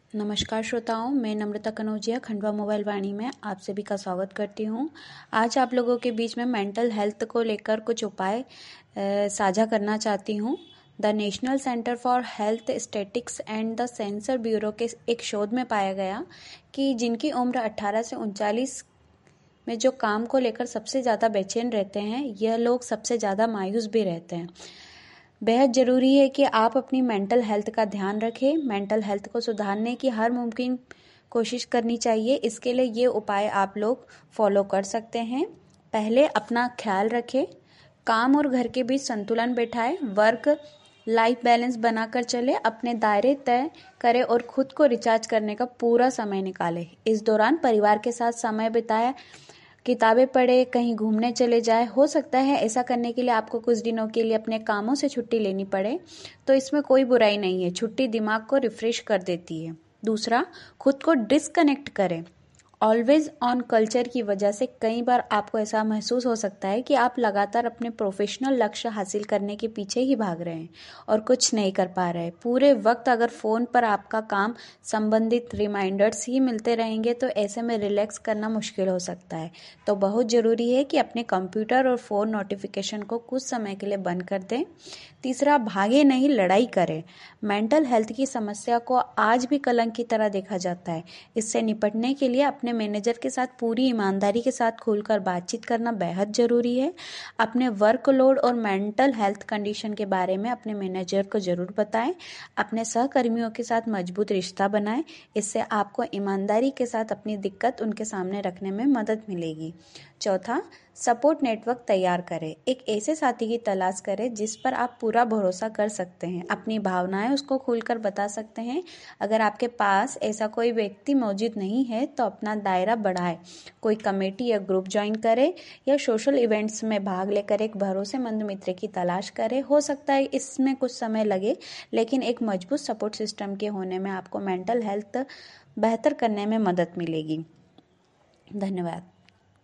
नमस्कार श्रोताओं, मैं नम्रता कनौजिया खंडवा मोबाइल वाणी में आप सभी का स्वागत करती हूँ। आज आप लोगों के बीच में मेंटल हेल्थ को लेकर कुछ उपाय साझा करना चाहती हूँ। The national centre for health statistics and the census bureau के एक शोध में पाया गया कि जिनकी उम्र 18 से 39 में जो काम को लेकर सबसे ज़्यादा बेचैन रहते हैं, यह लोग सबसे ज़्यादा मायूस भी रहते हैं। बेहद ज़रूरी है कि आप अपनी मेंटल हेल्थ का ध्यान रखें। मेंटल हेल्थ को सुधारने की हर मुमकिन कोशिश करनी चाहिए। इसके लिए ये उपाय आप लोग फॉलो कर सकते हैं। पहले अपना ख्याल रखें, काम और घर के बीच संतुलन बैठाएं, वर्क लाइफ बैलेंस बनाकर चले, अपने दायरे तय करें और खुद को रिचार्ज करने का पूरा समय निकालें। इस दौरान परिवार के साथ समय बिताएं, किताबें पढ़े, कहीं घूमने चले जाए। हो सकता है ऐसा करने के लिए आपको कुछ दिनों के लिए अपने कामों से छुट्टी लेनी पड़े, तो इसमें कोई बुराई नहीं है। छुट्टी दिमाग को रिफ्रेश कर देती है। दूसरा, खुद को डिस्कनेक्ट करें। ऑलवेज ऑन कल्चर की वजह से कई बार आपको ऐसा महसूस हो सकता है कि आप लगातार अपने प्रोफेशनल लक्ष्य हासिल करने के पीछे ही भाग रहे हैं और कुछ नहीं कर पा रहे हैं। पूरे वक्त अगर फ़ोन पर आपका काम संबंधित रिमाइंडर्स ही मिलते रहेंगे तो ऐसे में रिलैक्स करना मुश्किल हो सकता है। तो बहुत ज़रूरी है कि अपने कंप्यूटर और फ़ोन नोटिफिकेशन को कुछ समय के लिए बंद कर दें। तीसरा, भागे नहीं, लड़ाई करें। मेंटल हेल्थ की समस्या को आज भी कलंक की तरह देखा जाता है। इससे निपटने के लिए अपने मैनेजर के साथ पूरी ईमानदारी के साथ खुलकर बातचीत करना बेहद ज़रूरी है। अपने वर्कलोड और मेंटल हेल्थ कंडीशन के बारे में अपने मैनेजर को ज़रूर बताएं। अपने सहकर्मियों के साथ मजबूत रिश्ता बनाएं। इससे आपको ईमानदारी के साथ अपनी दिक्कत उनके सामने रखने में मदद मिलेगी। चौथा, सपोर्ट नेटवर्क तैयार करें। एक ऐसे साथी की तलाश करें जिस पर आप पूरा भरोसा कर सकते हैं, अपनी भावनाएं उसको खुलकर बता सकते हैं। अगर आपके पास ऐसा कोई व्यक्ति मौजूद नहीं है तो अपना दायरा बढ़ाएं। कोई कमेटी या ग्रुप ज्वाइन करें या सोशल इवेंट्स में भाग लेकर एक भरोसेमंद मित्र की तलाश करें। हो सकता है इसमें कुछ समय लगे, लेकिन एक मजबूत सपोर्ट सिस्टम के होने में आपको मेंटल हेल्थ बेहतर करने में मदद मिलेगी। धन्यवाद।